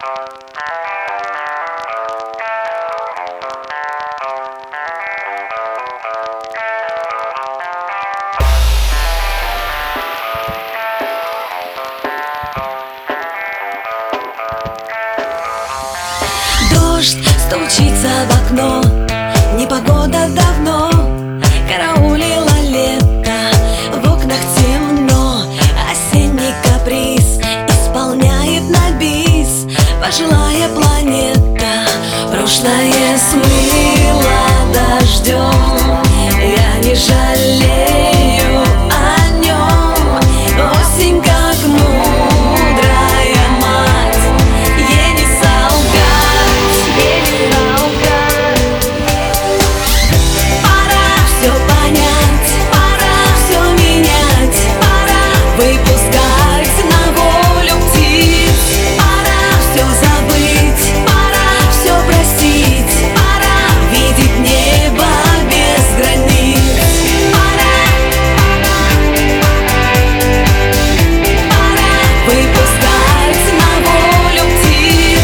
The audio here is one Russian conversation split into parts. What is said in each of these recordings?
Дождь стучится в окно, непогода давно караулила лето. В окнах темно, осенний каприз исполняет на бис пожилая планета. Прошлое смыло дождем, я не жалею о нем. Осень как мудрая мать, ей не солгать, ей не солгать. Пора все понять, пора все менять, пора выпускать на волю птиц. Пора все забыть, пора все простить, пора видеть небо без границ. Выпускать на волю птиц.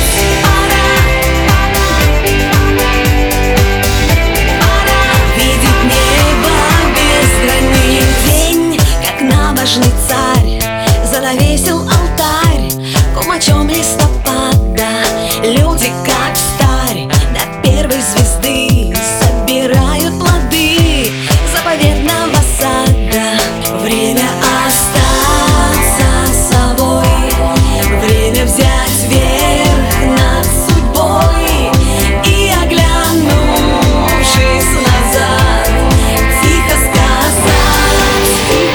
Пора видеть небо без границ. День, как набожный царь, занавесил алтарь кумачом листопада. Люди, как встарь, до первой звезды собирают плоды заповедного сада. Время остаться собой, время взять верх над судьбой. И оглянувшись назад, тихо сказать,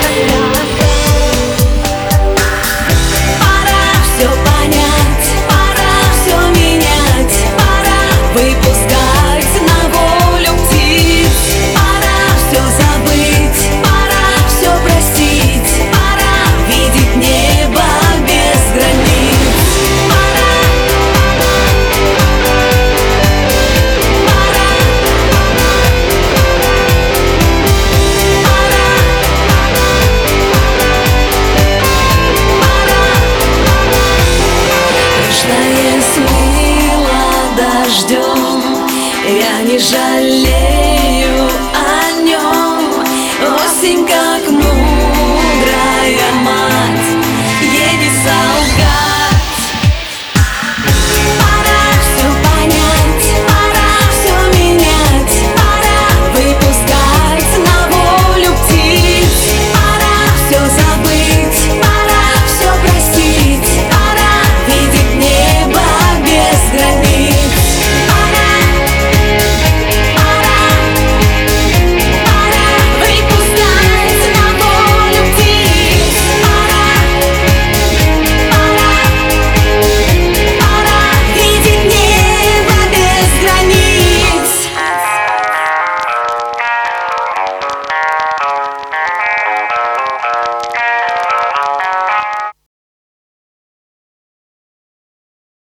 пора все понять, пора все менять, пора выпускать на волю птиц. Пора все забыть, пора все простить, пора видеть небо без границ. Прошлое смыло дождем, я не жалею о нем. Осень как